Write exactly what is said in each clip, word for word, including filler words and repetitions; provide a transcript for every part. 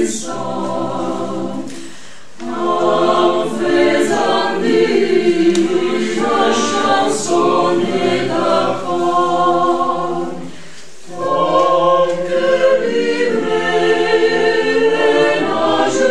puissant, en faisant vivre la chanson et d'accord, tant que vivrait l'âge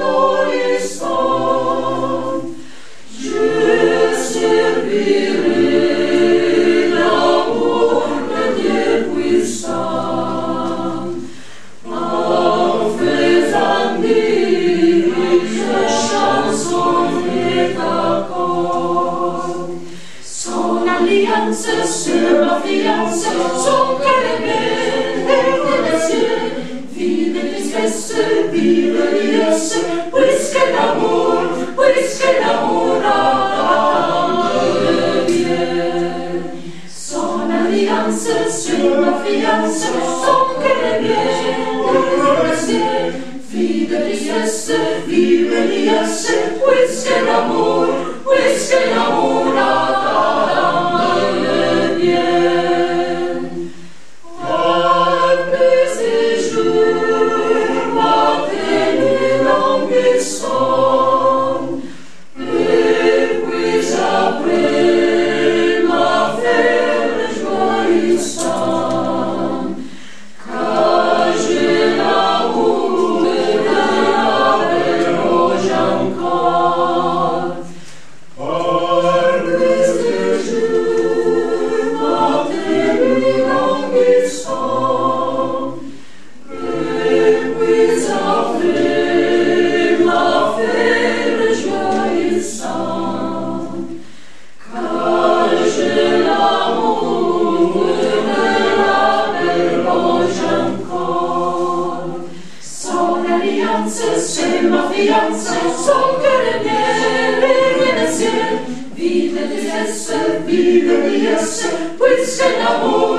florissant, je servirai l'amour de Dieu puissant, en faisant vivre la chanson et d'accord. Son alliance sur ma fiance, son cœur est bête des cieux, vide de tristesse, vive liesse, puisque l'amour, puisque l'amour a Dieu. Son alliance sur ma fiance, son cœur est bête des cieux, vide de tristesse, vive liesse, puisque l'amour, puisque l'amour a c'est ma fiance, son cœur est bien des cieux, vive de tristesse, vive liesse, puisque l'amour